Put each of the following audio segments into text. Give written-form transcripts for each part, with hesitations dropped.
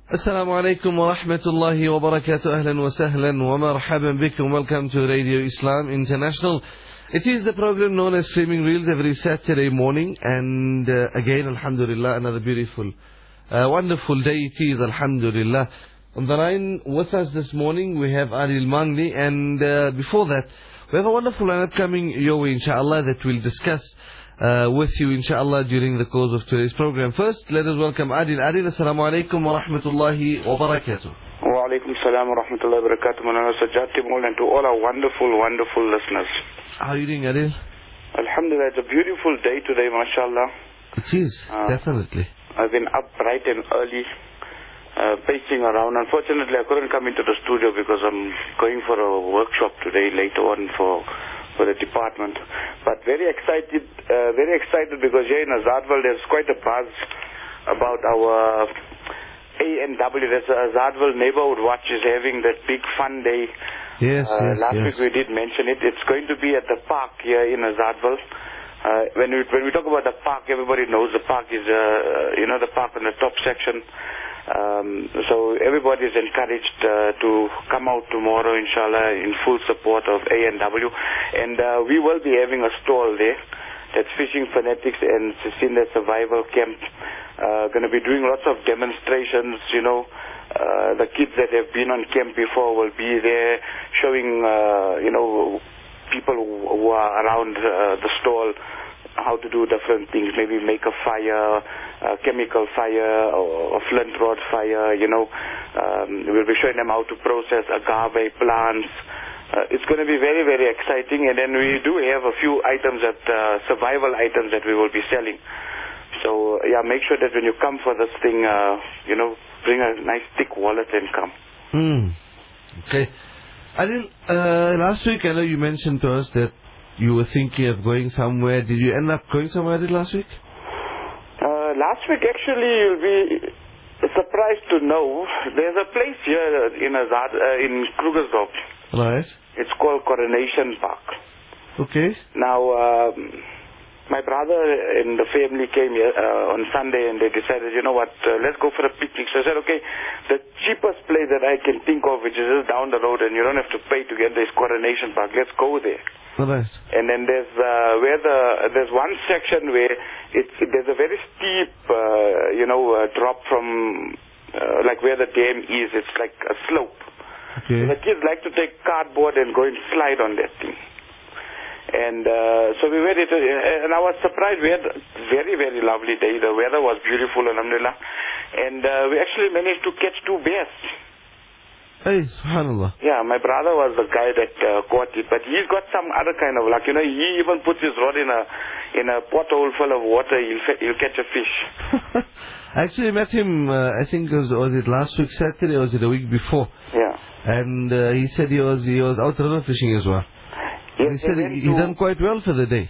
Assalamu alaikum wa rahmatullahi wa barakatuh. Ahlan wa sahlan wa marhaban bikum. Welcome to Radio Islam International. It is the program known as Streaming Reels every Saturday morning. And again, alhamdulillah, another beautiful, wonderful day it is, alhamdulillah. On the line with us this morning, we have Adil Mangli. And before that, we have a wonderful and upcoming Yowie, inshallah, that we'll discuss with you, inshallah, during the course of today's program. First, let us welcome Adil. Adil, assalamu alaikum wa rahmatullahi wa barakatuh. Wa alaikum salam wa rahmatullahi wa barakatuh. Manana Sajjad Timul, and to all our wonderful listeners. How are you doing, Adil? Alhamdulillah, it's a beautiful day today, mashallah. It is, definitely. I've been up bright and early, pacing around. Unfortunately, I couldn't come into the studio because I'm going for a workshop today later on for the department. But very excited because here in Azadwal there's quite a buzz about our A&W. There's Azadwal Neighborhood Watch is having that big fun day. Yes, last week we did mention it. It's going to be at the park here in Azadwal. When we talk about the park, everybody knows the park is the park on the top section. So everybody is encouraged to come out tomorrow, inshallah, in full support of A&W. And we will be having a stall there. That's Fishing Fanatics and Sisinda Survival Camp. Going to be doing lots of demonstrations, the kids that have been on camp before will be there showing, people who are around the stall how to do different things, maybe make a fire, chemical fire or flint rod fire, we'll be showing them how to process agave plants. It's going to be very, very exciting. And then we do have a few items survival items that we will be selling. So, make sure that when you come for this thing, bring a nice thick wallet and come. Okay. Adil, last week I know you mentioned to us that you were thinking of going somewhere. Did you end up going somewhere last week? Last week, actually, you'll be surprised to know there's a place here in Krugersdorp. Right. It's called Coronation Park. Okay. Now, my brother and the family came here on Sunday and they decided, let's go for a picnic. So I said, okay, the cheapest place that I can think of, which is just down the road and you don't have to pay to get there, is Coronation Park. Let's go there. Right. And then there's there's one section where there's a very steep, drop from like where the dam is. It's like a slope. Okay. So the kids like to take cardboard and go and slide on that thing. And so we went into, and I was surprised. We had a very, very lovely day. The weather was beautiful, alhamdulillah. And we actually managed to catch 2 bears. Hey, subhanallah. Yeah, my brother was the guy that caught it, but he's got some other kind of luck. He even puts his rod in a pothole full of water. He'll catch a fish. I actually met him. I think was it last week Saturday or was it the week before? Yeah. And he said he was out river fishing as well. Yes, he said he done quite well for the day.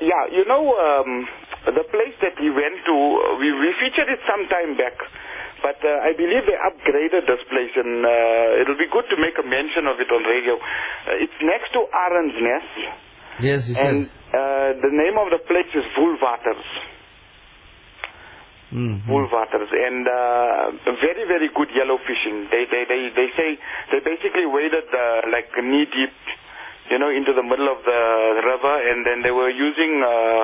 The place that he went to, we featured it some time back. But I believe they upgraded this place, and it'll be good to make a mention of it on radio. It's next to Arend's Nest. Yes, he said. And the name of the place is Woolwaters. Woolwaters, and very, very good yellow fishing. They say they basically waded like knee deep, into the middle of the river, and then they were using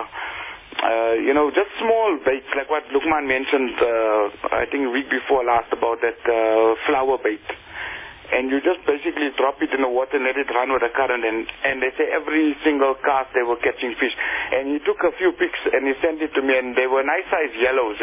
just small baits, like what Luqman mentioned, I think a week before last, about that flower bait. And you just basically drop it in the water and let it run with the current. And they say every single cast they were catching fish. And he took a few pics and he sent it to me, and they were nice sized yellows,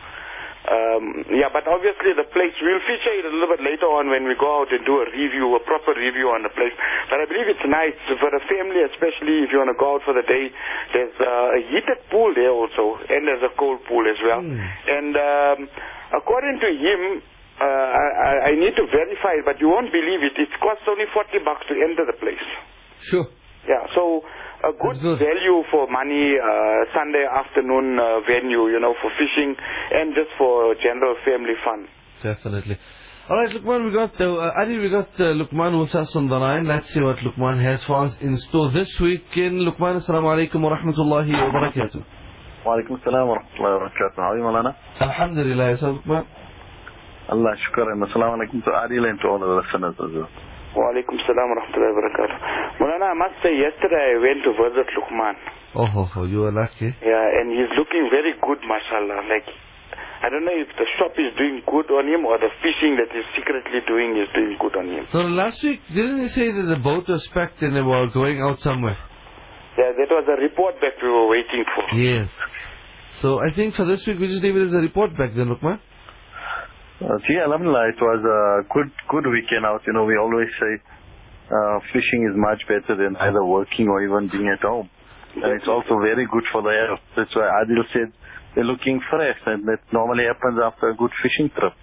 but obviously the place, we'll feature it a little bit later on when we go out and do a proper review on the place. But I believe it's nice for the family, especially if you want to go out for the day. There's a heated pool there also, and there's a cold pool as well. And according to him, I need to verify it, but you won't believe it. It costs only $40 to enter the place. Sure. Yeah, so a good value for money, Sunday afternoon venue, for fishing and just for general family fun. Definitely. All right, Luqman, we got Luqman with us on the line. Let's see what Luqman has for us in store this weekend. Luqman, assalamu alaikum wa rahmatullahi wa barakatuh. Wa alaikum assalam wa rahmatullahi wa barakatuh. How are you, Malana? Alhamdulillah, yourself, Luqman? Allah shukar, and assalamu alaikum to Adil and to all the listeners as well. Wa alaikum salam wa rahmatullahi wa barakatuh. Mulana, I must say, yesterday I went to visit Luqman. Oh, you are lucky. Yeah, and he's looking very good, mashallah. Like, I don't know if the shop is doing good on him or the fishing that he's secretly doing is doing good on him. So last week, didn't you say that the boat was packed and they were going out somewhere? Yeah, that was a report that we were waiting for. Yes. So I think for this week, we just leave it as a report back then, Luqman. Alhamdulillah, it was a good weekend out. We always say fishing is much better than either working or even being at home. And it's also very good for the health. That's why Adil said they're looking fresh, and that normally happens after a good fishing trip.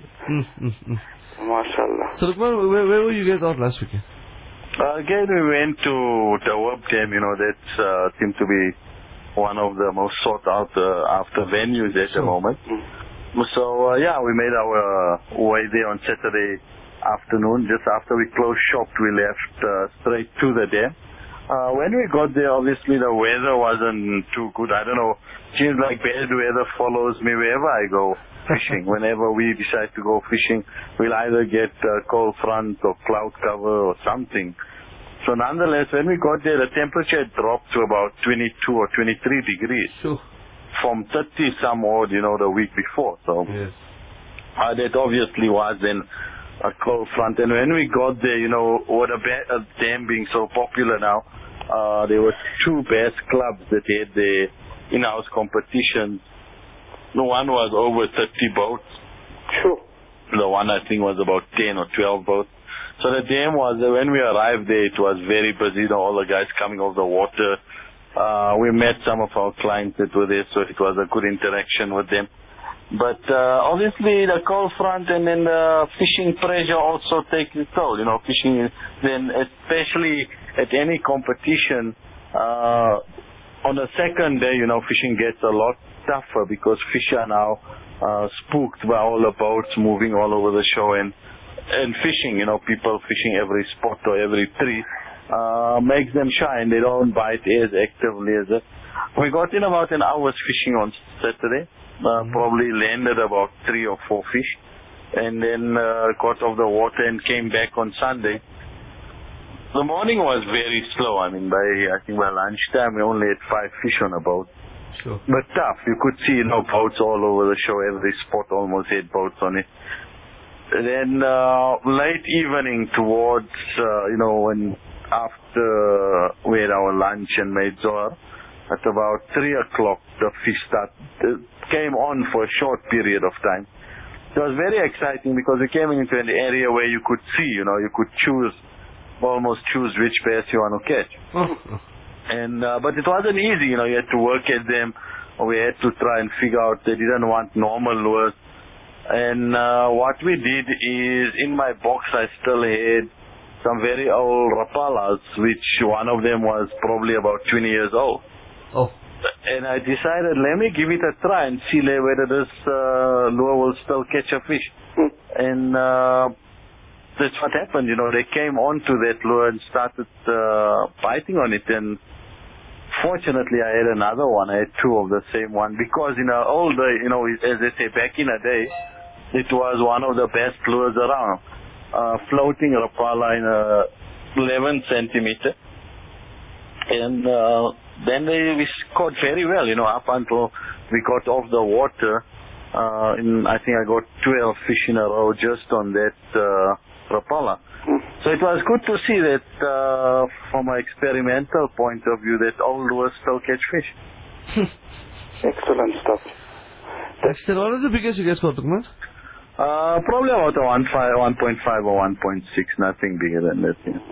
MashaAllah. So Luqman, where were you guys out last weekend? Again, we went to the Web Dam. That seemed to be one of the most sought out after venues at the moment. So, we made our way there on Saturday afternoon. Just after we closed shop, we left straight to the dam. When we got there, obviously the weather wasn't too good. I don't know, seems like bad weather follows me wherever I go fishing. Whenever we decide to go fishing, we'll either get cold front or cloud cover or something. So nonetheless, when we got there, the temperature dropped to about 22 or 23 degrees. Sure. From 30 some odd, the week before. So yes. That obviously was then a cold front. And when we got there, with the dam being so popular now, there were two bass clubs that had their in-house competitions. The one was over 30 boats. Sure. The one I think was about 10 or 12 boats. So the dam was, when we arrived there, it was very busy. All the guys coming off the water. We met some of our clients that were there, so it was a good interaction with them. But obviously the cold front and then the fishing pressure also takes its toll. Fishing, then especially at any competition, on the second day, fishing gets a lot tougher because fish are now spooked by all the boats moving all over the show and fishing, people fishing every spot or every tree. Makes them shy and they don't bite as actively as it. We got in about an hour's fishing on Saturday, probably landed about 3 or 4 fish, and then got off the water and came back on Sunday. The morning was very slow. I think by lunchtime we only had 5 fish on a boat. Sure. But tough. You could see, boats all over the show. Every spot almost had boats on it. And then late evening towards, when after we had our lunch and made Zohar, at about 3 o'clock, the fish came on for a short period of time. It was very exciting because we came into an area where you could see, you could almost choose which bass you want to catch. And but it wasn't easy, you had to work at them. We had to try and figure out they didn't want normal lures. And what we did is, in my box I still had some very old Rapalas, which one of them was probably about 20 years old. Oh. And I decided, let me give it a try and see whether this lure will still catch a fish. And that's what happened, they came onto that lure and started biting on it. And fortunately, I had another one. I had 2 of the same one because in the old day, as they say, back in the day, it was one of the best lures around. Floating Rapala in 11 centimeter. And then we scored very well, up until we got off the water. I think I got 12 fish in a row just on that Rapala. So it was good to see that from an experimental point of view that old lures still catch fish. Excellent stuff. Dexter, what is the biggest you guys caught, Luqman? Probably about a 1.5 or 1.6, nothing bigger than that. Yeah.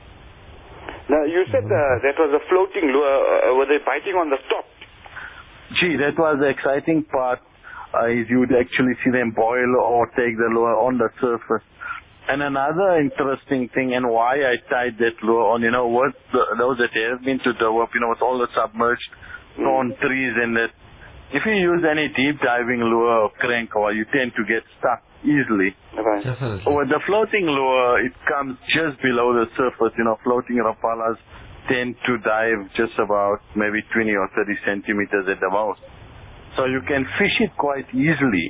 Now, you said that was a floating lure. Were they biting on the top? Gee, that was the exciting part. Is you'd actually see them boil or take the lure on the surface. And another interesting thing, and why I tied that lure on, what those that have been to Durban, with all the submerged thorn trees and that. If you use any deep diving lure or crank, or you tend to get stuck easily. Right. Definitely. With the floating lure, it comes just below the surface. Floating Rapalas tend to dive just about maybe 20 or 30 centimeters at the most. So you can fish it quite easily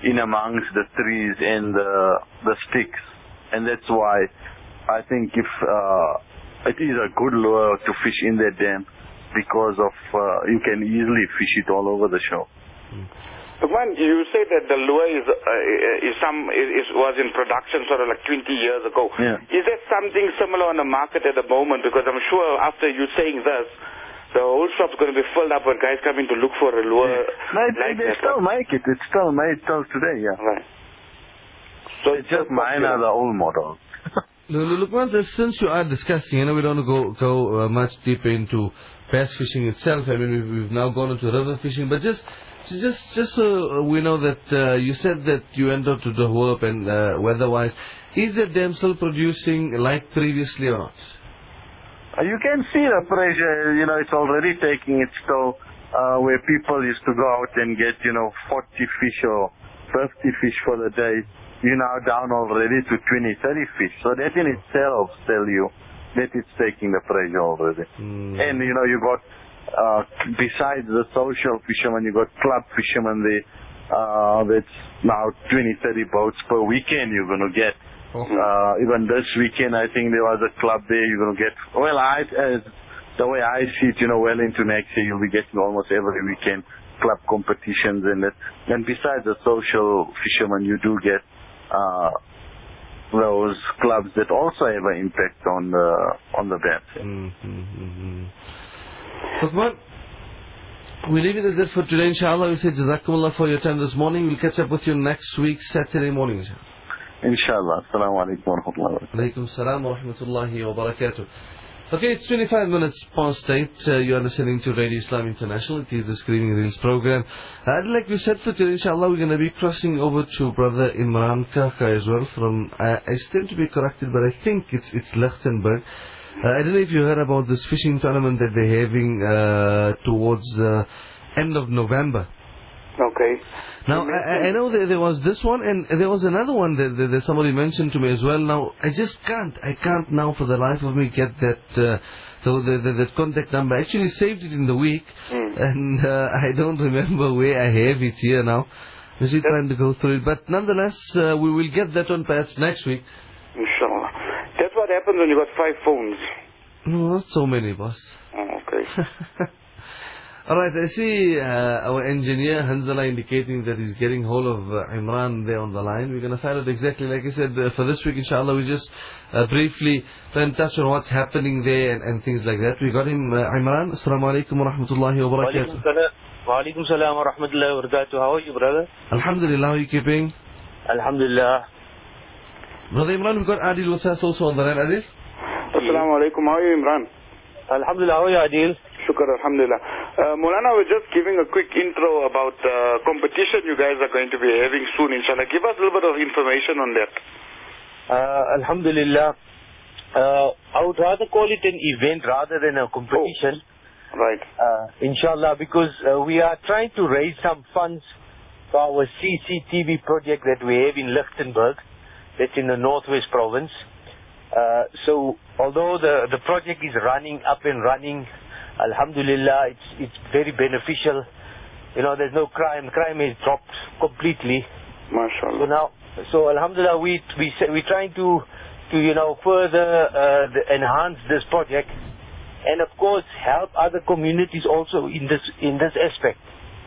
in amongst the trees and the sticks. And that's why I think if it is a good lure to fish in that dam, because of you can easily fish it all over the shore. When you say that the lure was in production sort of like 20 years ago, is there something similar on the market at the moment? Because I'm sure after you saying this, the whole shop's going to be filled up with guys coming to look for a lure. No, they still make it. It's still made till today, yeah. Right. So it's just mine are the old models. Luqman, since you are discussing, we don't go much deeper into bass fishing itself. I mean, we've now gone into river fishing, but just so we know that you said that you went out to the Hoop and weather-wise, is the dam still producing like previously or not? You can see the pressure, it's already taking its toll, where people used to go out and get, 40 fish or 50 fish for the day. You're now down already to 20, 30 fish. So that in itself tell you that it's taking the pressure already. And, you got, besides the social fishermen, you got club fishermen there. That's now 20, 30 boats per weekend you're going to get. Even this weekend, I think there was a club there you're going to get. Well, the way I see it, well into next year, you'll be getting almost every weekend club competitions and that. And besides the social fishermen, you do get those clubs that also have an impact on the dam. Luqman, we leave it at this for today, inshallah. We say Jazakumullah for your time this morning. We'll catch up with you next week, Saturday morning, inshallah. Inshallah. Assalamu alaikum wa rahmatullahi wa barakatuh. Alaikum salam wa rahmatullahi wa barakatuh. Okay, it's 25 minutes past 8. You are listening to Radio Islam International. It is the Screaming Reels program. Like we said for today, inshallah, we're going to be crossing over to Brother Imran Kaka as well from, I stand to be corrected, but I think it's Lichtenberg. I don't know if you heard about this fishing tournament that they're having towards the end of November. Okay. Now, I know that there was this one, and there was another one that somebody mentioned to me as well. Now, I can't now for the life of me get that contact number. I actually saved it in the week, and I don't remember where I have it here now. I'm still trying to go through it. But nonetheless, we will get that on perhaps next week. Inshallah. That's what happens when you got 5 phones. No, not so many, boss. Oh, okay. Alright, I see our engineer Hanzala indicating that he's getting hold of Imran there on the line. We're going to find out exactly, like I said, for this week, inshallah, we just briefly try and touch on what's happening there and things like that. We got him, Imran. Assalamu alaikum wa rahmatullahi wa barakatuh. Wa alaikum salam wa rahmatullahi wa barakatuh. How are you, brother? Alhamdulillah, how are you keeping? Alhamdulillah. Brother Imran, we've got Adil with us also on the line. Adil? Assalamu alaikum. How are you, Imran? Alhamdulillah, how are you, Adil? Shukr, alhamdulillah. Maulana, we're just giving a quick intro about competition you guys are going to be having soon, inshallah. Give us a little bit of information on that. Alhamdulillah. I would rather call it an event rather than a competition. Oh, right. Inshallah, because we are trying to raise some funds for our CCTV project that we have in Lichtenberg. That's in the Northwest Province. So, although the project is up and running, alhamdulillah, it's very beneficial. There's no crime. Crime has dropped completely. MashaAllah. So alhamdulillah, we're trying to further enhance this project, and of course help other communities also in this aspect.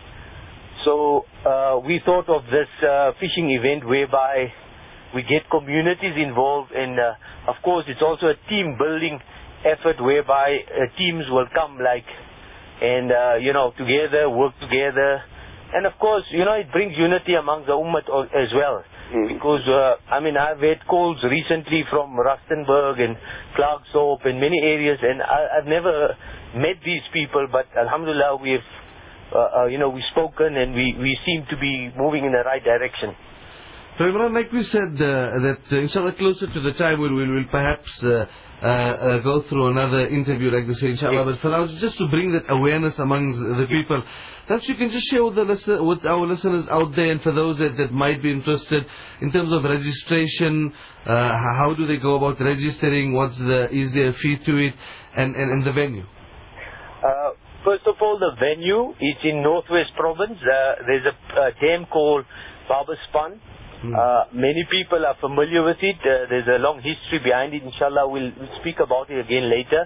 So we thought of this fishing event whereby we get communities involved, and of course it's also a team building effort whereby teams will come and together, work together. And of course, it brings unity among the ummah as well. Because, I've had calls recently from Rustenburg and Klerksdorp and many areas, and I've never met these people, but alhamdulillah, we've spoken, and we seem to be moving in the right direction. So Imran, like we said, that inshallah closer to the time we'll perhaps go through another interview like this, inshallah. But for now, just to bring that awareness among the people, perhaps you can just share with our listeners out there, and for those that might be interested in terms of registration, how do they go about registering? Is there a fee to it, and the venue? First of all, the venue is in Northwest Province. There's a dam called Barber Spun. Many people are familiar with it. There's a long history behind it. Inshallah, we'll speak about it again later.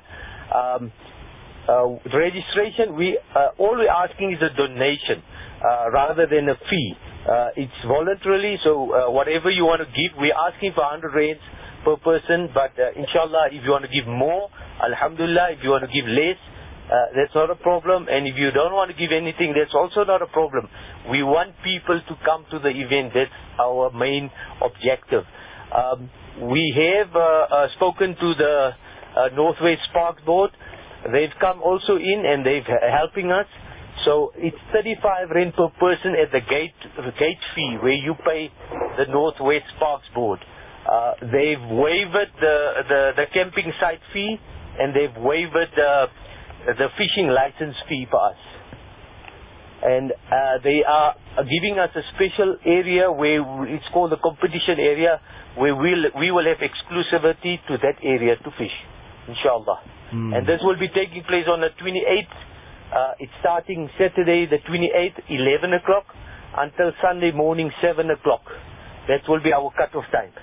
Registration, all we're asking is a donation rather than a fee. It's voluntarily, so whatever you want to give, we're asking for 100 rands per person, but inshallah, if you want to give more, alhamdulillah. If you want to give less, that's not a problem. And if you don't want to give anything, that's also not a problem. We want people to come to the event. That's our main objective. We have spoken to the Northwest Parks Board. They've come also in and they're helping us. So it's 35 rand per person at the gate fee where you pay the Northwest Parks Board. They've waived the camping site fee, and they've waived the fishing license fee for us. And they are giving us a special area where it's called the competition area, where we will have exclusivity to that area to fish, inshallah. And this will be taking place on the 28th. It's starting Saturday the 28th, 11 o'clock, until Sunday morning, 7 o'clock. That will be our cut-off time.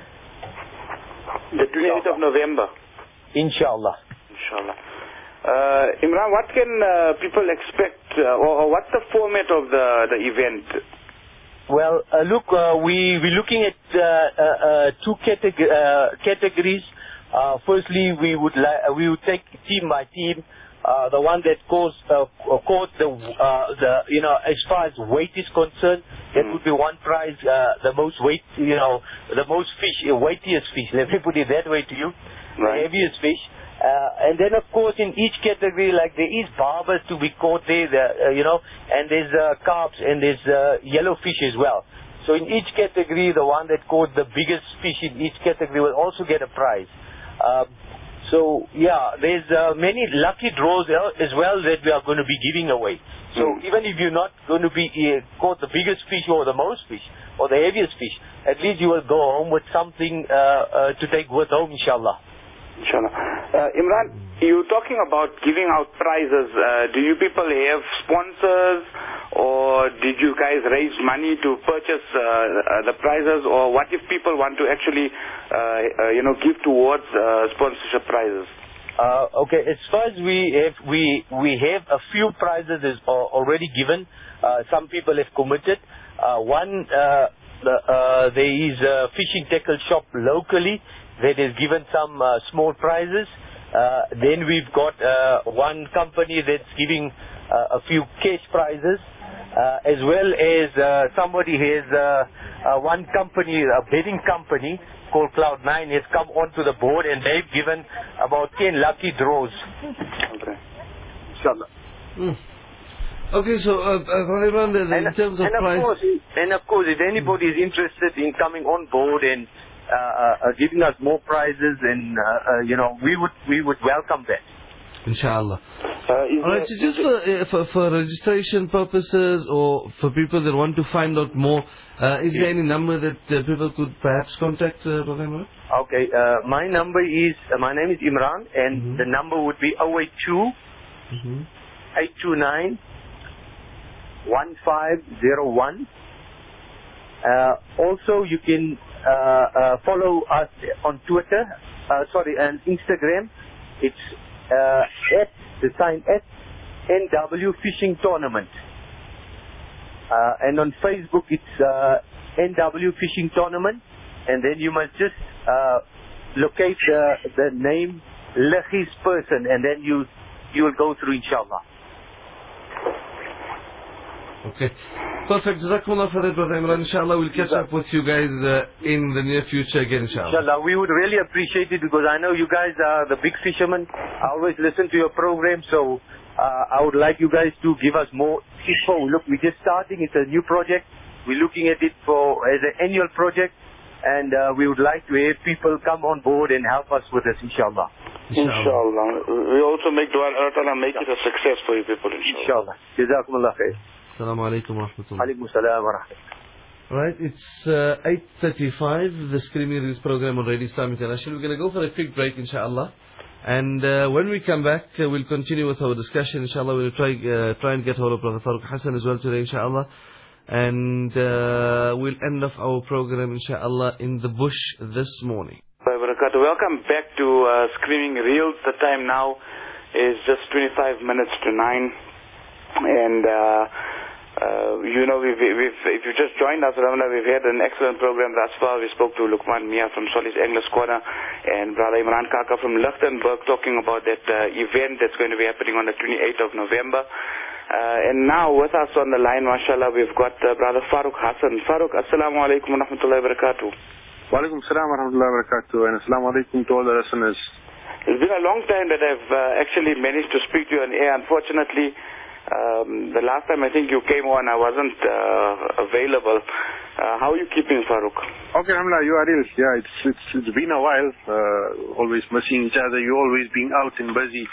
The 28th of November. Inshallah. Inshallah. Imran, what can people expect, or what's the format of the event? Well, look, we're looking at two categories. Firstly, we would take team by team. The one that caught the as far as weight is concerned, that would be one prize. The most weight, the most fish, weightiest fish. Let me put it that way to you. Right. The heaviest fish. And then, of course, in each category, like there is barbers to be caught there, and there's carps and there's yellow fish as well. So in each category, the one that caught the biggest fish in each category will also get a prize. So yeah, there's many lucky draws as well that we are going to be giving away. So even if you're not going to be caught the biggest fish or the most fish or the heaviest fish, at least you will go home with something to take with home, inshallah. Inshallah. Imran, you're talking about giving out prizes. Do you people have sponsors, or did you guys raise money to purchase the prizes, or what if people want to actually, give towards sponsorship prizes? Okay, as far as we have a few prizes already given. Some people have committed. One, there is a fishing tackle shop locally that has given some small prizes. Then we've got one company that's giving a few cash prizes, as well as somebody has one company, a betting company called Cloud9 has come onto the board, and they've given about 10 lucky draws. Okay. Inshallah. Okay, so in terms of price... And of course, if anybody is interested in coming on board and giving us more prizes, and we would welcome that. Inshallah. Alright, so just for registration purposes, or for people that want to find out more, is there any number that people could perhaps contact, Brother Imran? Okay, my name is Imran, and the number would be 082 829 1501. Also, you can follow us on Twitter, and Instagram. It's NW Fishing Tournament. And on Facebook, it's NW Fishing Tournament. And then you must just locate the name Lechis person, and then you will go through, inshallah. Okay. Perfect. Jazakumullah for that, Brother Imran. Inshallah, we'll catch up with you guys in the near future again, inshallah. Inshallah, we would really appreciate it, because I know you guys are the big fishermen. I always listen to your program, so I would like you guys to give us more info. Look, we're just starting. It's a new project. We're looking at it as an annual project, and we would like to have people come on board and help us with this, inshallah. Inshallah. We also make dua, Allah Ta'ala make it a success for you people, inshallah. Jazakumullah khair. Assalamu alaikum wa rahmatullah. Alaikum salam wa rahmatullah. Right, it's 8:35, the Screaming Reels program on Radio Islam International. We're going to go for a quick break, inshallah. And when we come back, we'll continue with our discussion, inshallah. We'll try and get hold of Brother Farooq Hassan as well today, inshallah. And we'll end off our program, inshallah, in the bush this morning. Welcome back to Screaming Reels. The time now is just 25 minutes to 9. And, if you just joined us, Ramla, we've had an excellent program thus far. We spoke to Luqman Mia from Solly's English Corner and Brother Imran Kaka from Lichtenburg talking about that event that's going to be happening on the 28th of November. And now with us on the line, mashallah, we've got Brother Farooq Hassan. Farooq, assalamu alaikum wa rahmatullahi wa barakatuh. Wa alaikum salam wa rahmatullahi wa barakatuh, and assalamu alaikum to all the listeners. It's been a long time that I've actually managed to speak to you on air. Unfortunately, the last time I think you came on, I wasn't available. How are you keeping, Farooq? Okay, alhamdulillah, you are ill. Yeah, it's been a while. Always missing each other. You always being out and busy.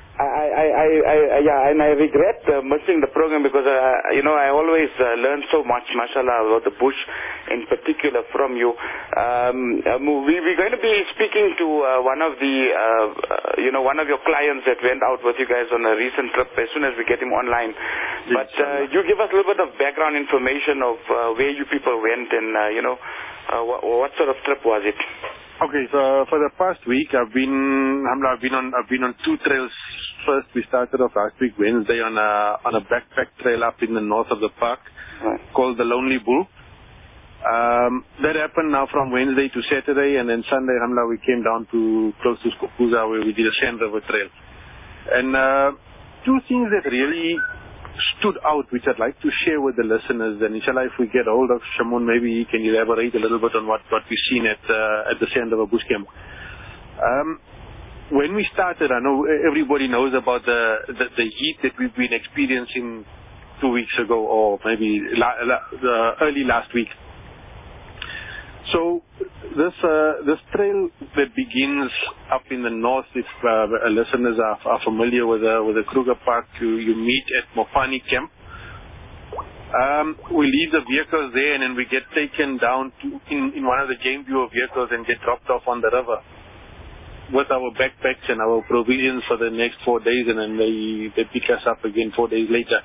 And I regret missing the program because, I always learn so much, mashallah, about the bush in particular from you. We're going to be speaking to one of your clients that went out with you guys on a recent trip as soon as we get him online. But you give us a little bit of background information of where you people went and, what sort of trip was it? Okay, so for the past week, I've been on 2 trails. First, we started off last week Wednesday on a backpack trail up in the north of the park, called the Lonely Bull. That happened now from Wednesday to Saturday, and then Sunday, alhamdulillah, we came down to close to Skopuza where we did a Sand River trail. And 2 things that really stood out, which I'd like to share with the listeners, and inshallah, if we get hold of Shamun, maybe he can elaborate a little bit on what we've seen at the Sand River Bush Camp. When we started, I know everybody knows about the heat that we've been experiencing 2 weeks ago, or maybe early last week. So this trail that begins up in the north, if listeners are familiar with the Kruger Park, you meet at Mopani Camp. We leave the vehicles there, and then we get taken down in one of the game viewer vehicles and get dropped off on the river with our backpacks and our provisions for the next 4 days, and then they pick us up again 4 days later.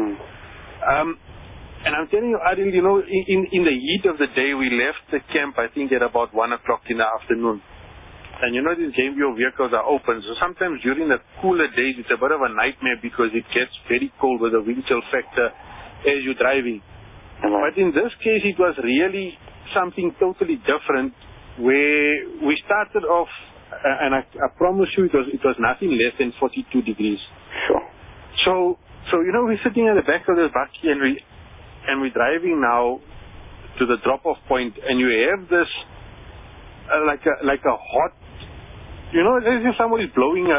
And I'm telling you, Adil, in the heat of the day, we left the camp, I think, at about 1 o'clock in the afternoon. And these game viewer vehicles are open, so sometimes during the cooler days, it's a bit of a nightmare because it gets very cold with the wind chill factor as you're driving. But in this case, it was really something totally different, where we started off, and I promise you, it was nothing less than 42 degrees. Sure. So we're sitting at the back of this bakkie, and we're driving now to the drop-off point, and you have this like a hot, as if somebody's blowing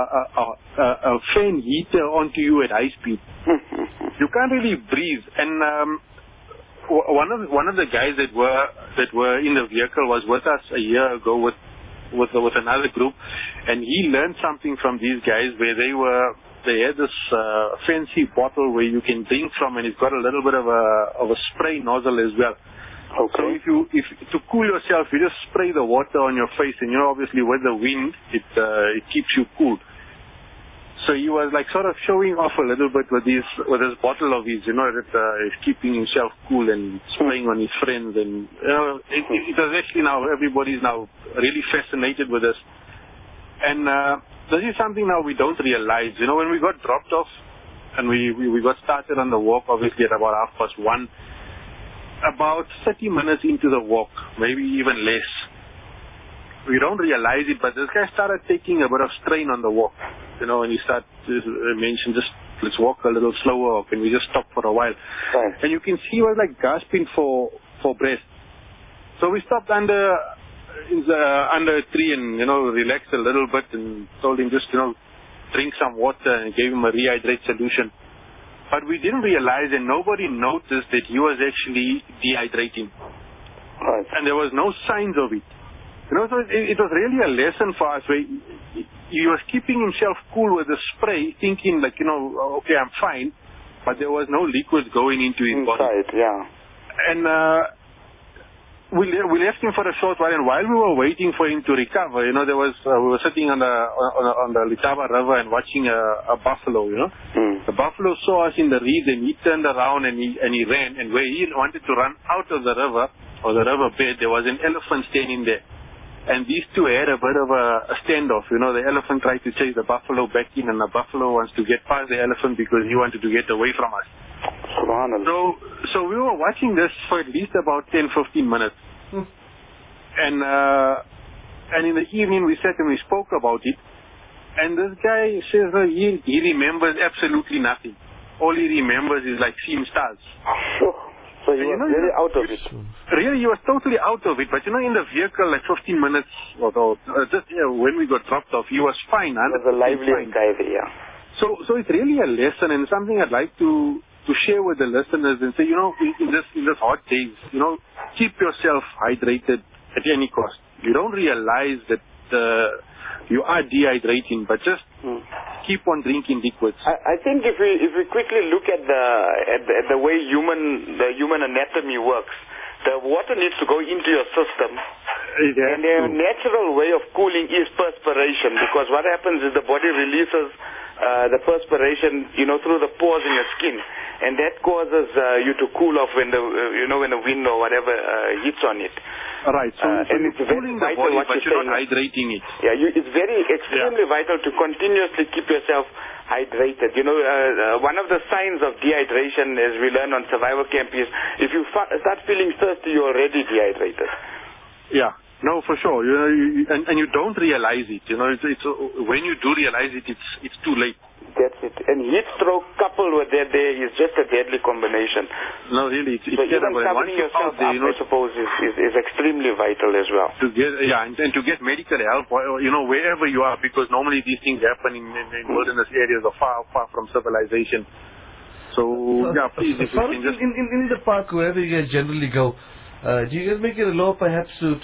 a fan heater onto you at high speed. You can't really breathe. And one of the guys that were in the vehicle was with us a year ago with another group, and he learned something from these guys where they had this fancy bottle where you can drink from, and it's got a little bit of a spray nozzle as well. Okay. So if to cool yourself, you just spray the water on your face, and obviously with the wind, it keeps you cool. So he was like sort of showing off a little bit with this bottle of his, that is keeping himself cool and spraying on his friends, and it was actually now everybody's now really fascinated with this. And this is something now we don't realize. When we got dropped off and we got started on the walk, obviously at about 1:30, about 30 minutes into the walk, maybe even less, we don't realize it, but this guy started taking a bit of strain on the walk. And he started mentioned, just let's walk a little slower, or can we just stop for a while? Right. And you can see he was like gasping for breath. So we stopped under a tree and relaxed a little bit and told him just drink some water, and gave him a rehydrate solution. But we didn't realize, and nobody noticed, that he was actually dehydrating. Right. And there was no signs of it. So it was really a lesson for us, where he was keeping himself cool with the spray, thinking like, okay, I'm fine, but there was no liquid going into his body. Yeah. And we left him for a short while, and while we were waiting for him to recover, we were sitting on the Letaba River and watching a buffalo. The buffalo saw us in the reeds, and he turned around and he ran. And where he wanted to run out of the river or the river bed, there was an elephant standing there. And these two had a bit of a standoff. The elephant tried to chase the buffalo back in, and the buffalo wants to get past the elephant because he wanted to get away from us. So we were watching this for at least about 10-15 minutes. And in the evening we sat and we spoke about it. And this guy says he remembers absolutely nothing. All he remembers is like seeing stars. So he was really out of it. Really, he was totally out of it. But in the vehicle, like 15 minutes or just when we got dropped off, he was fine. He was a lively guy there, yeah. So it's really a lesson and something I'd like to share with the listeners and say, in this hot days, keep yourself hydrated at any cost. You don't realize that you are dehydrating, but just keep on drinking liquids. I think if we quickly look at the way the human anatomy works, the water needs to go into your system. And the natural way of cooling is perspiration, because what happens is the body releases the perspiration, through the pores in your skin, and that causes you to cool off when the wind or whatever hits on it. Right. So and it's cooling the body, but you're not hydrating it. Yeah, it's extremely vital to continuously keep yourself hydrated. One of the signs of dehydration, as we learn on survival camp, is if you start feeling thirsty, you're already dehydrated. Yeah. No, for sure. And you don't realize it. It's when you do realize it, it's too late. That's it. And heat stroke coupled with that there is just a deadly combination. No, really, it's so terrible. Even covering yourself up, I suppose, is extremely vital as well. To get and to get medical help, wherever you are, because normally these things happen in wilderness areas or far from civilization. So please, if you can just in the park, wherever you guys generally go. Do you guys make it a law perhaps to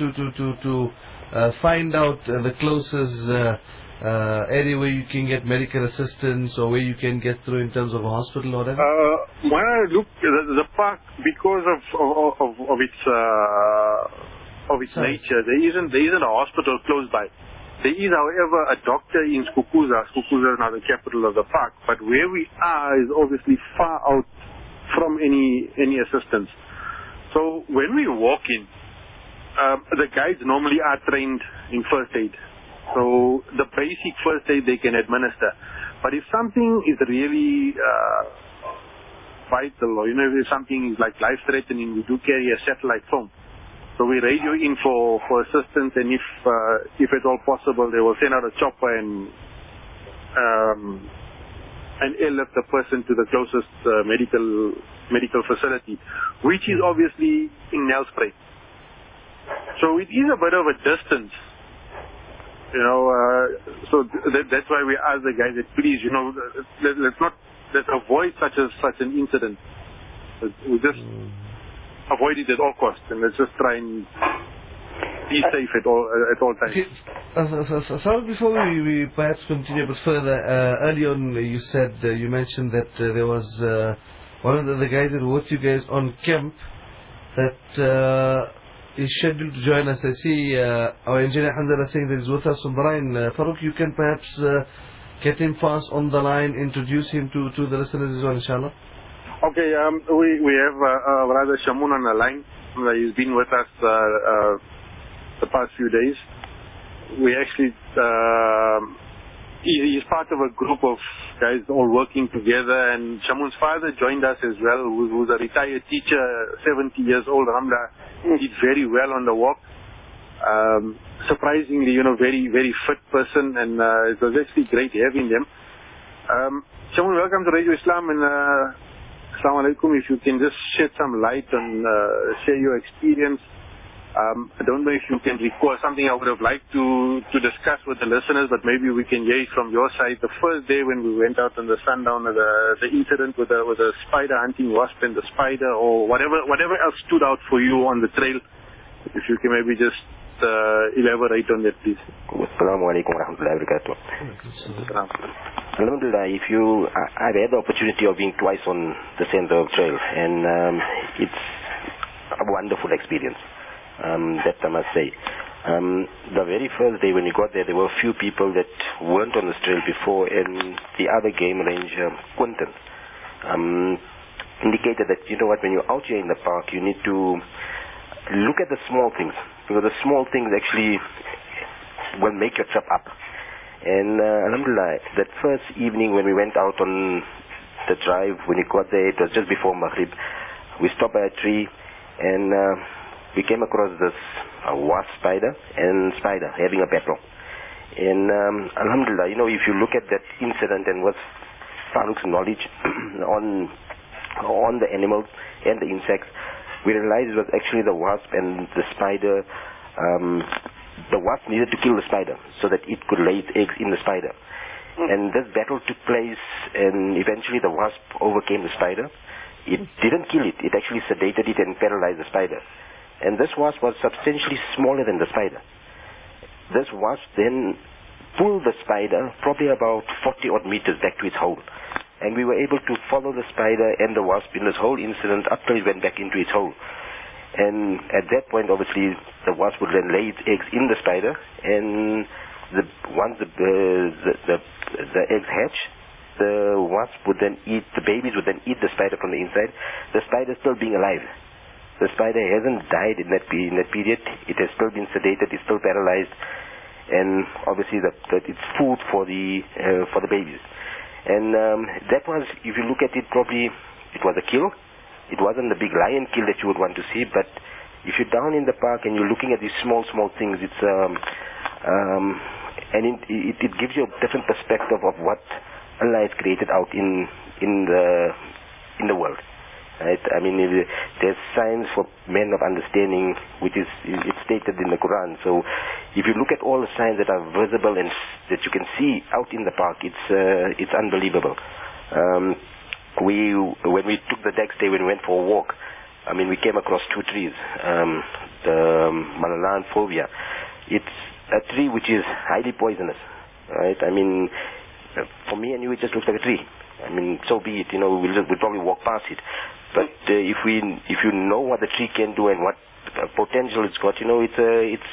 find out the closest area where you can get medical assistance or where you can get through in terms of a hospital or whatever? When I look at the park, because of its nature, there isn't a hospital close by. There is, however, a doctor in Skukuza. Skukuza is now the capital of the park, but where we are is obviously far out from any assistance. So when we walk in, the guides normally are trained in first aid. So the basic first aid they can administer. But if something is really vital, or if something is like life-threatening, we do carry a satellite phone. So we radio in for assistance, and if at all possible, they will send out a chopper and airlift the person to the closest medical facility, which is obviously in Nelspruit. So it is a bit of a distance, so that's why we ask the guys that please, let's avoid such an incident. We just avoid it at all costs, and let's just try and be safe at all times. Okay. So before we perhaps continue a bit further, early on you mentioned that there was one of the guys that were with you guys on camp that is scheduled to join us. I see our engineer Hamza saying that he's with us on the line. Farouk, you can perhaps get him fast on the line, introduce him to the listeners as well, inshallah. Okay, we have brother Shamun on the line. He's been with us the past few days. We actually, he's part of a group of guys all working together, and Shamun's father joined us as well, who's a retired teacher, 70 years old, Ramla. Did very well on the walk. Surprisingly, very, very fit person, and it was actually great having them. Shamun, welcome to Radio Islam, and Assalamu alaikum. If you can just shed some light and share your experience. I don't know if you can recall something I would have liked to discuss with the listeners, but maybe we can hear it from your side. The first day when we went out on the sundown, the incident with a spider hunting wasp and the spider, or whatever else stood out for you on the trail. If you can maybe just elaborate on that, please. Assalamu alaikum wa rahmatullahi wa barakatuh. Alhamdulillah, I've had the opportunity of being twice on the Sandberg Trail, and it's a wonderful experience. that I must say. The very first day when we got there were a few people that weren't on the trail before, and the other game ranger, Quentin, indicated that, you know what, when you're out here in the park, you need to look at the small things, because the small things actually will make your trip up. And alhamdulillah, that first evening when we went out on the drive, when we got there, it was just before Maghrib. We stopped by a tree, and we came across this wasp spider and spider having a battle. And alhamdulillah, you know, if you look at that incident and what's Farooq's knowledge on the animals and the insects, we realized it was actually the wasp and the spider. The wasp needed to kill the spider so that it could lay its eggs in the spider. And this battle took place, and eventually the wasp overcame the spider. It didn't kill it. It actually sedated it and paralyzed the spider. And this wasp was substantially smaller than the spider. This wasp then pulled the spider probably about 40-odd meters back to its hole. And we were able to follow the spider and the wasp in this whole incident up till it went back into its hole. And at that point, obviously, the wasp would then lay its eggs in the spider, and once the eggs hatch, the wasp would then eat, the babies would then eat the spider from the inside, the spider still being alive. The spider hasn't died in that period. It has still been sedated. It's still paralyzed, and obviously it's food for the babies. And that was, if you look at it, probably it was a kill. It wasn't the big lion kill that you would want to see, but if you're down in the park and you're looking at these small things, it's and it gives you a different perspective of what Allah has created out in the world. Right? I mean, there's science for men of understanding, which is it's stated in the Quran. So, if you look at all the signs that are visible and that you can see out in the park, it's unbelievable. When we took the next day, when we went for a walk, I mean, we came across two trees, the Malala and Phobia. It's a tree which is highly poisonous, right? I mean, for me and you, it just looks like a tree. I mean, so be it. You know, we'll probably walk past it. But if you know what the tree can do and what potential it's got, you know, it's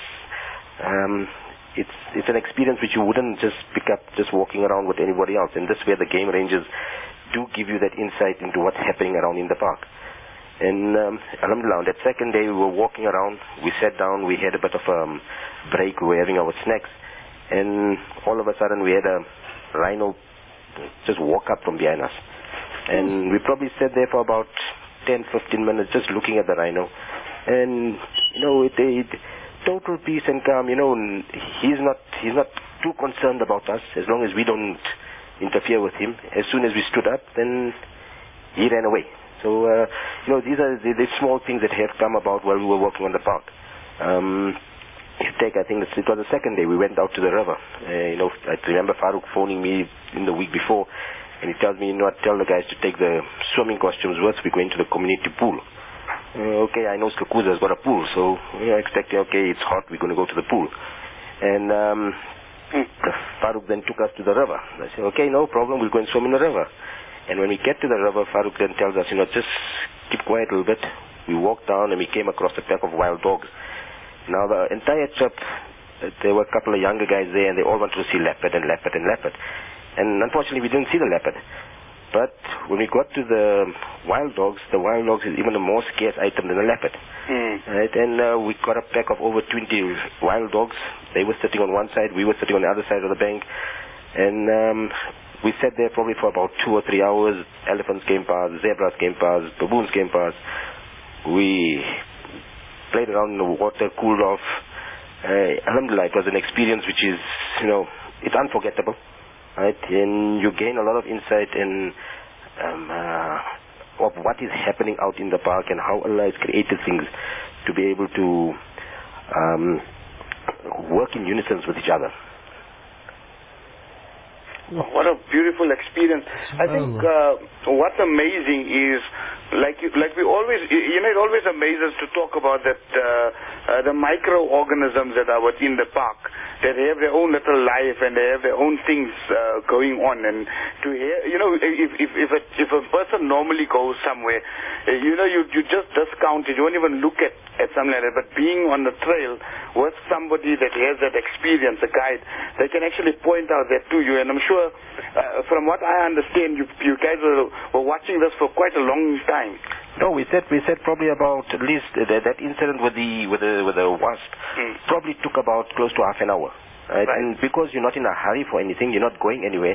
an experience which you wouldn't just pick up just walking around with anybody else. And this is where the game rangers do give you that insight into what's happening around in the park. And alhamdulillah, on that second day we were walking around, we sat down, we had a bit of a break, we were having our snacks, and all of a sudden we had a rhino just walk up from behind us. And we probably sat there for about 10-15 minutes just looking at the rhino. And, you know, it total peace and calm, you know, he's not too concerned about us as long as we don't interfere with him. As soon as we stood up, then he ran away. So, you know, these are the small things that have come about while we were working on the park. I think it was the second day we went out to the river. You know, I remember Farooq phoning me in the week before, and he tells me, you know, tell the guys to take the swimming costumes with us. We're going to the community pool. Okay, I know Skakuza's got a pool, so we are expecting, okay, it's hot, we're going to go to the pool. And Farooq then took us to the river. I said, okay, no problem, we'll go and swim in the river. And when we get to the river, Farooq then tells us, you know, just keep quiet a little bit. We walked down and we came across a pack of wild dogs. Now, the entire trip, there were a couple of younger guys there, and they all wanted to see leopard. And unfortunately, we didn't see the leopard. But when we got to the wild dogs is even a more scarce item than the leopard. Right? And we got a pack of over 20 wild dogs. They were sitting on one side, we were sitting on the other side of the bank. And we sat there probably for about 2 or 3 hours. Elephants came past, zebras came past, baboons came past. We played around in the water, cooled off. Alhamdulillah, it was an experience which is, you know, it's unforgettable. Right? And you gain a lot of insight in of what is happening out in the park and how Allah has created things to be able to work in unison with each other. What a beautiful experience. I think what's amazing is like we always, it always amazes to talk about that the microorganisms that are within the park, that have their own little life and they have their own things going on. And to hear, if a person normally goes somewhere, you just discount it, you won't even look at something like that. But being on the trail with somebody that has that experience, a guide, they can actually point out that to you. And I'm sure, from what I understand, you guys were watching this for quite a long time. No, we said probably about at least that incident with the wasp probably took about close to half an hour. Right? And because you're not in a hurry for anything, you're not going anywhere.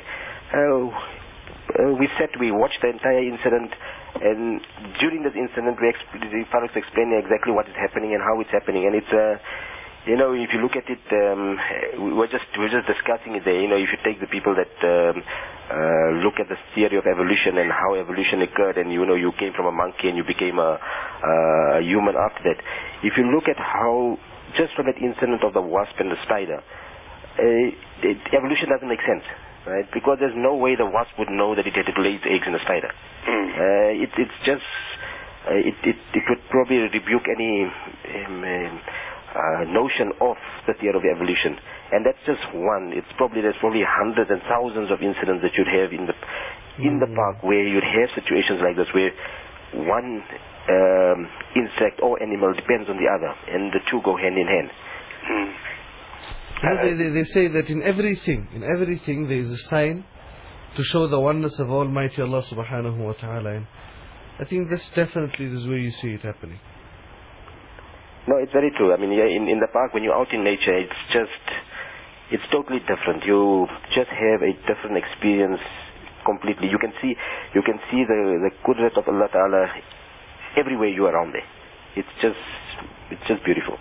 We watched the entire incident, and during this incident, Farouk's explaining exactly what is happening and how it's happening, and it's if you look at it, we're just discussing it there. If you take the people that look at the theory of evolution and how evolution occurred, and you came from a monkey and you became a human after that. If you look at how, just from that incident of the wasp and the spider, evolution doesn't make sense, right? Because there's no way the wasp would know that it had to lay its eggs in a spider. It would probably rebuke any notion of the theory of evolution, and that's just one. There's probably hundreds and thousands of incidents that you'd have in the park where you'd have situations like this where one insect or animal depends on the other, and the two go hand in hand. They say that in everything there is a sign to show the oneness of Almighty Allah subhanahu wa ta'ala. And I think that's definitely the way you see it happening. No, it's very true. I mean, in the park, when you're out in nature, it's totally different. You just have a different experience completely. You can see the qudrat of Allah Ta'ala everywhere you are around there. It's just beautiful.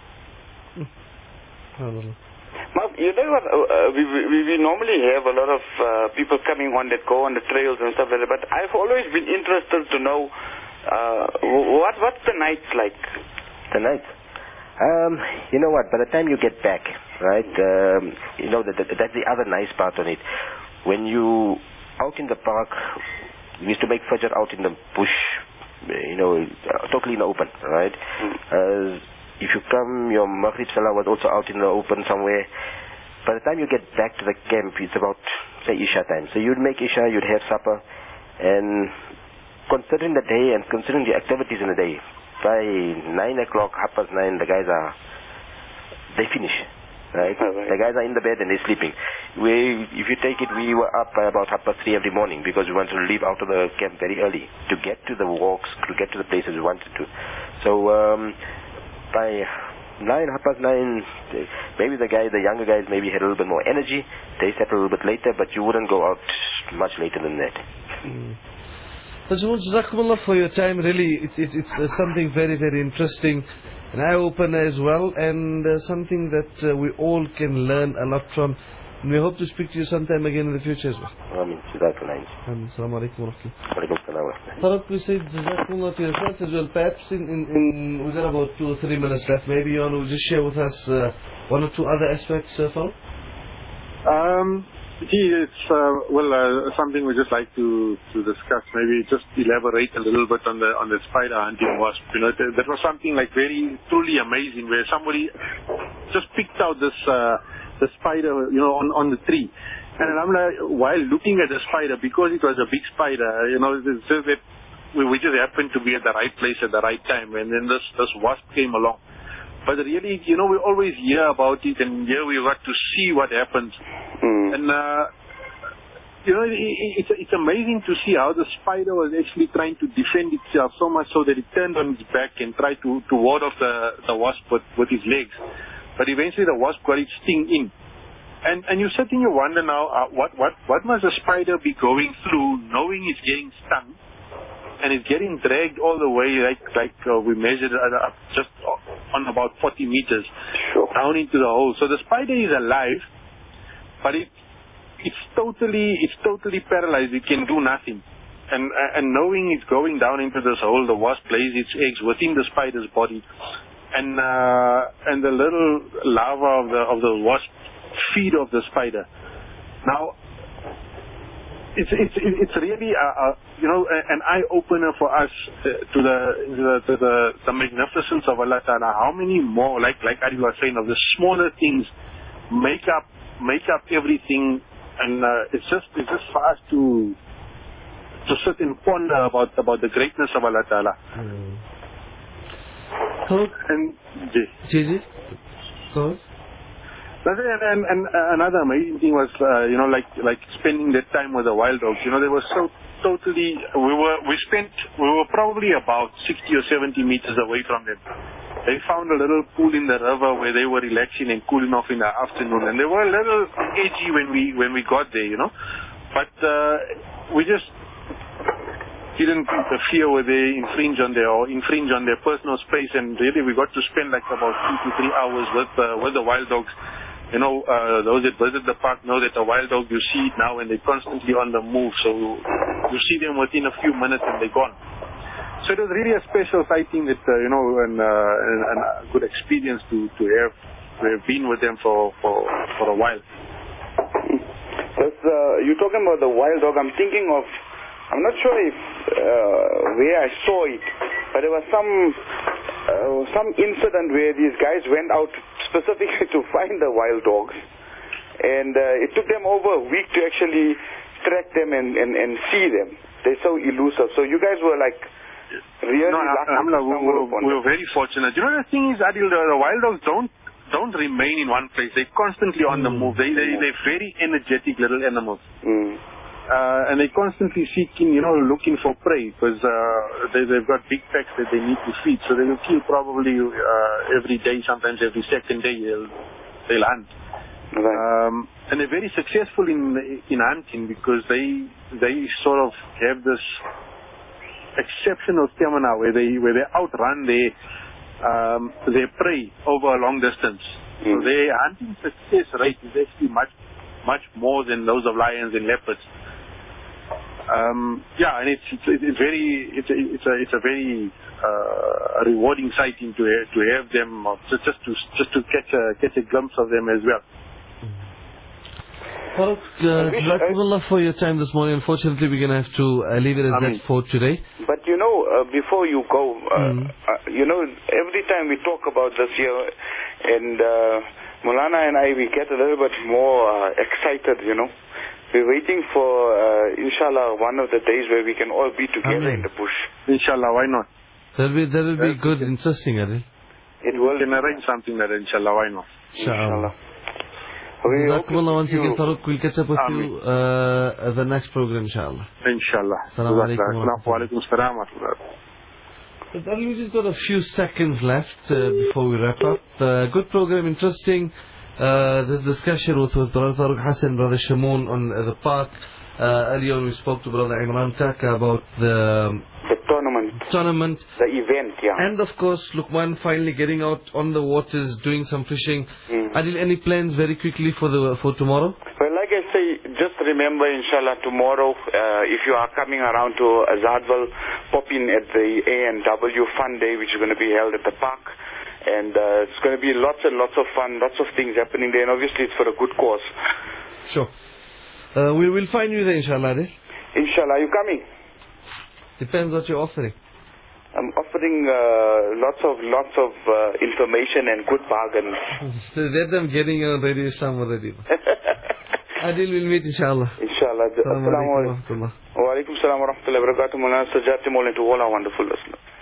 Marv, you know what? We normally have a lot of people coming on that go on the trails and stuff like that. But I've always been interested to know what's the nights like. The nights. You know what? By the time you get back, right? That's the other nice part on it. When you out in the park, we used to make fajr out in the bush, totally in the open, right? If you come, your Maghrib Salah was also out in the open somewhere. By the time you get back to the camp, it's about, say, Isha time. So you'd make Isha, you'd have supper, and considering the day and considering the activities in the day, by 9 o'clock, 9:30, they finish, right? The guys are in the bed and they're sleeping. If you take it, we were up by about 3:30 every morning because we wanted to leave out of the camp very early to get to the walks, to get to the places we wanted to. So by 9, 9:30, maybe the younger guys maybe had a little bit more energy. They slept a little bit later, but you wouldn't go out much later than that. Jazakumullah for your time. Really, it's something very, very interesting, an eye-opener as well, and something that we all can learn a lot from. And we hope to speak to you sometime again in the future as well. Assalamu alaikum wa rahmatullah. Farouk, we said Jazakumullah for your thoughts as well. Perhaps we've got about 2 or 3 minutes left. Maybe you want to just share with us 1 or 2 other aspects, Farouk? It's something we just like to discuss. Maybe just elaborate a little bit on the spider hunting wasp. That was something like very truly amazing, where somebody just picked out the spider, on the tree. And I'm like, while looking at the spider, because it was a big spider, it's just that we just happened to be at the right place at the right time, and then this wasp came along. But really, we always hear about it, and here we got to see what happens. And, it's amazing to see how the spider was actually trying to defend itself so much so that it turned on its back and tried to ward off the wasp with its legs. But eventually the wasp got its sting in. And you sit and you wonder now, what must a spider be going through knowing it's getting stung? And it's getting dragged all the way, like we measured up just on about 40 meters down into the hole. So the spider is alive, but it's totally paralyzed. It can do nothing. And knowing it's going down into this hole, the wasp lays its eggs within the spider's body, and the little larva of the wasp feed off the spider. Now, it's really an eye opener for us to the magnificence of Allah Ta'ala. How many more, like Adil was saying, of the smaller things make up everything, and it's just for us to sit and ponder about the greatness of Allah Ta'ala. And Gigi? Go. And another amazing thing was, like spending that time with the wild dogs. They were so totally. We were probably about 60 or 70 meters away from them. They found a little pool in the river where they were relaxing and cooling off in the afternoon, and they were a little edgy when we got there, But we just didn't interfere where they infringe on their personal space, and really we got to spend like about 2 to 3 hours with the wild dogs. Those that visit the park know that the wild dog, you see it now and they're constantly on the move, so you see them within a few minutes and they're gone. So it was really a special sighting that, and a good experience to have been with them for a while. You're talking about the wild dog. I'm thinking of, I'm not sure if where I saw it, but there was some incident where these guys went out specifically to find the wild dogs, and it took them over a week to actually track them and see them. They're so elusive. So you guys were like really lucky. We were very fortunate. The thing is, Adil, the wild dogs don't remain in one place. They're constantly on the move. They're very energetic little animals. And they're constantly seeking, looking for prey, because they've got big packs that they need to feed. So they will kill probably every day, sometimes every second day they'll hunt. Right. And they're very successful in hunting, because they sort of have this exceptional stamina where they outrun their prey over a long distance. So their hunting success rate is actually much more than those of lions and leopards. And it's a very rewarding sighting to have them, just to catch a glimpse of them as well. Well, Jazakumullah for your time this morning. Unfortunately, we're going to have to leave it as that for today. But before you go, every time we talk about this here, and Mulana and I, we get a little bit more excited, We're waiting for, inshallah, one of the days where we can all be together in the bush. Inshallah, why not? That will be good, interesting, Adil. It will. We can arrange something there, inshallah, why not? Inshallah. Once again, Farooq, we'll catch up with you the next program, inshallah. Inshallah. Assalamu alaikum. We just got a few seconds left before we wrap up. Good program, interesting. This discussion with Brother Farooq Hassan, Brother Shamoon on the park. Earlier we spoke to Brother Imran Kaka about the tournament, the event, yeah. And of course, Luqman finally getting out on the waters, doing some fishing. Adil, any plans very quickly for tomorrow? Well, like I say, just remember, inshallah, tomorrow, if you are coming around to Azadwal, pop in at the A&W Fun Day, which is going to be held at the park. And it's going to be lots and lots of fun, lots of things happening there, and obviously it's for a good cause. Sure. We'll find you there, inshallah. Inshallah. Are you coming? Depends what you're offering. I'm offering lots of information and good bargains. That I'm getting on Radio Islam already. Adil will meet, inshallah. Inshallah. Assalamu alaikum. Wa alaikum salam wa rahmatullahi wa barakatuh. To all our wonderful listeners.